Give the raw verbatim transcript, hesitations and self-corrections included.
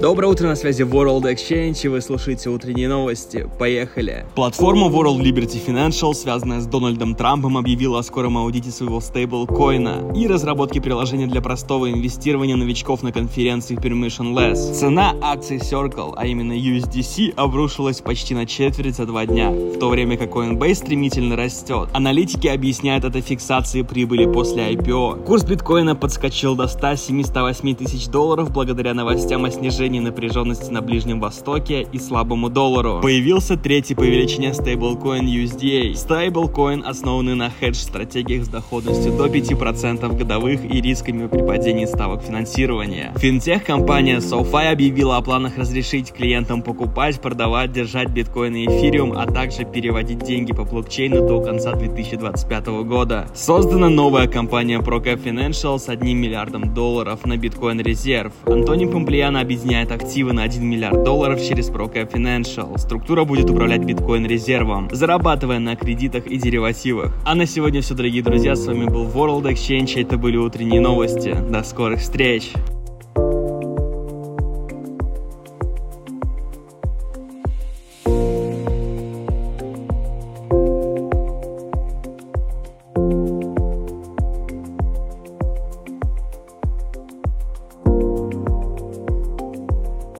Доброе утро, на связи World Exchange, и вы слушаете утренние новости. Поехали! Платформа World Liberty Financial, связанная с Дональдом Трампом, объявила о скором аудите своего стейблкоина и разработке приложения для простого инвестирования новичков на конференции Permissionless. Цена акций Circle, а именно ю эс ди си, обрушилась почти на четверть за два дня, в то время как Coinbase стремительно растет. Аналитики объясняют это фиксацией прибыли после ай пи о. Курс биткоина подскочил до ста семи — ста восьми тысяч долларов благодаря новостям о снижении напряженности на Ближнем Востоке и слабому доллару. Появился третий по величине стейблкоин ю эс ди эй. Стейблкоин, основанный на хедж-стратегиях с доходностью до пяти процентов годовых и рисками при падении ставок финансирования. Финтех-компания SoFi объявила о планах разрешить клиентам покупать, продавать, держать биткоин и эфириум, а также переводить деньги по блокчейну до конца две тысячи двадцать пятого года. Создана новая компания ProCap Financial с одним миллиардом долларов на биткоин резерв. Антони Помплиано объединяет активы на один миллиард долларов через ProCap Financial. Структура будет управлять биткоин-резервом, зарабатывая на кредитах и деривативах. А на сегодня все, дорогие друзья, с вами был World Exchange, это были утренние новости. До скорых встреч!